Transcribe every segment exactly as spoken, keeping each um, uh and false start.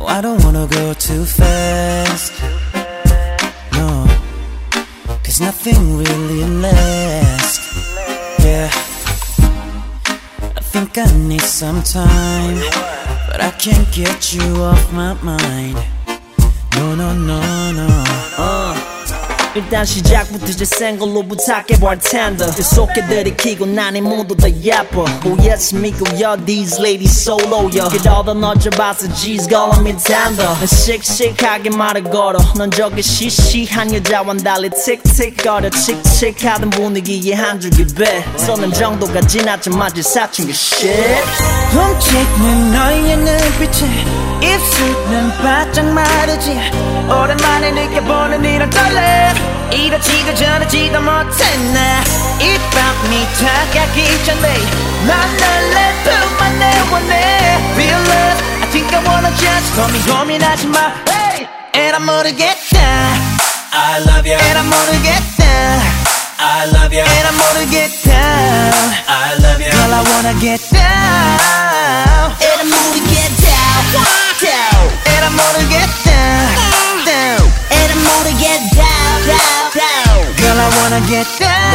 I don't wanna go too fast. No, cause nothing really lasts. Yeah, I think I need some time, but I can't get you off my mind. No, no, no, no. uh. 일단 시작부터 제 생걸로 부탁해 bartender 계속해 들이키고 난이 모두 다 예뻐 Oh yes 믿고요 these ladies solo요 그러다 널 잡아서 G's calling me tender 난 씩씩하게 말을 걸어 넌 저기 시시한 여자와는 달리 틱틱거려 칙칙하던 분위기에 한 줄기 배 쏘는 정도가 지나자마자 사춘기 shit 훔치는 너의 눈빛에 입술은 바짝 마르지 오랜만에 느껴보는 이런 떨림 이러지도 저러지도 못해 나 이 밤이 다가기 전에 난 널 내 품 안에 원해 Real love I think I wanna just 고민 고민하지 마 hey! 에라 모르겠다 I love you 에라 모르겠다 I love you 에라 모르겠다 I love you Girl I wanna get down 에라 모르겠다 down 에라 모르겠다 down 에라 모르겠다 down down Girl I wanna get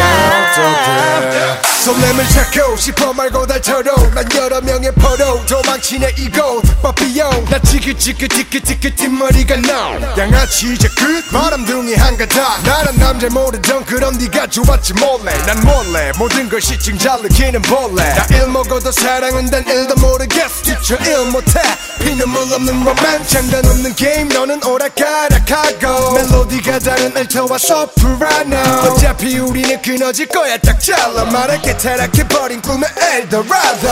down 설렘을 찾고 싶어 말고 달처럼 난 여러 명의 포로 도망치네 이곳 빠삐용 나 지긋지긋지긋지긋 뒷머리가 나 양아치 이제 끝 바람둥이 한가닥 나란 남자 모르던 그럼 네가 좋았지 몰래 난 몰래 모든 걸 시층 잘 느끼는 벌레 나 일 먹어도 사랑은 단 일도 모르겠어 뒤쳐 일 못해 피눈물 없는 로맨 장단 없는 게임 너는 오락가락하고 멜로디가 다른 알토와 소프라노 어차피 우리는 끊어질 거야 딱 잘라 말할게 타락해버린 꿈의 엘도라도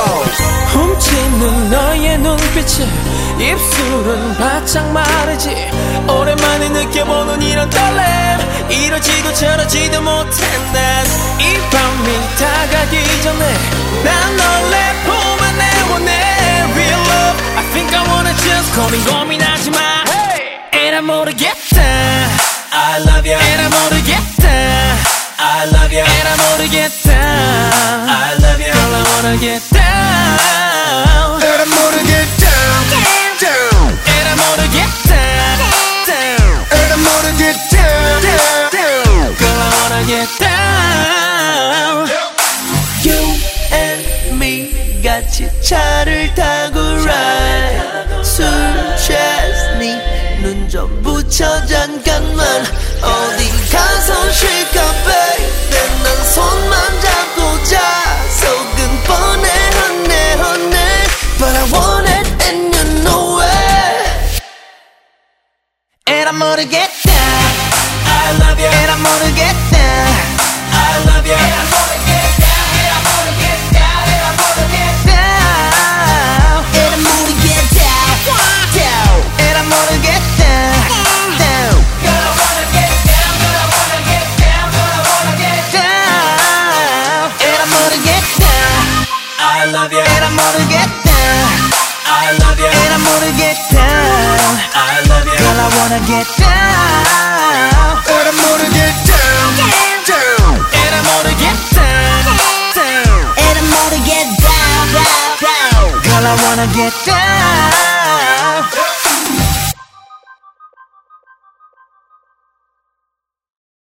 훔치는 너의 눈빛에 입술은 바짝 마르지 오랜만에 느껴보는 이런 떨림 이러지도 저러지도 못해 난 이 밤이 다가기 전에 난 널 내 품 안에 원해 Real love I think I wanna just 고민 고민하지 마 hey! 에라 모르겠다 I love you 에라 모르겠다 I love you 에라 모르겠다 I love you Girl I wanna get down 에라 모르겠다 down 에라 모르겠다 down 에라 모르겠다 down Girl I wanna get down You and me 같이 차를 타고 ride 술 취했니 눈 좀 붙여 잠깐만 어디 가서 쉴까 baby 난 손만 잡고 자 속은 뻔해 honey honey But I want it and you know it 에라 모르겠다 I love you 에라 모르겠다 I love you 에라 모르겠다 에라 모르겠다 에라 모르겠다 에라 모르겠다 down 에라 모르겠다 down Girl I wanna get down Girl I wanna get down Girl I wanna get down 에라 모르겠다 I love you 에라 모르겠다 I love you 에라 모르겠다 I love you Girl I wanna get down 에라 모르겠다 down 에라 모르겠다 down 에라 모르겠다 down Girl I wanna get down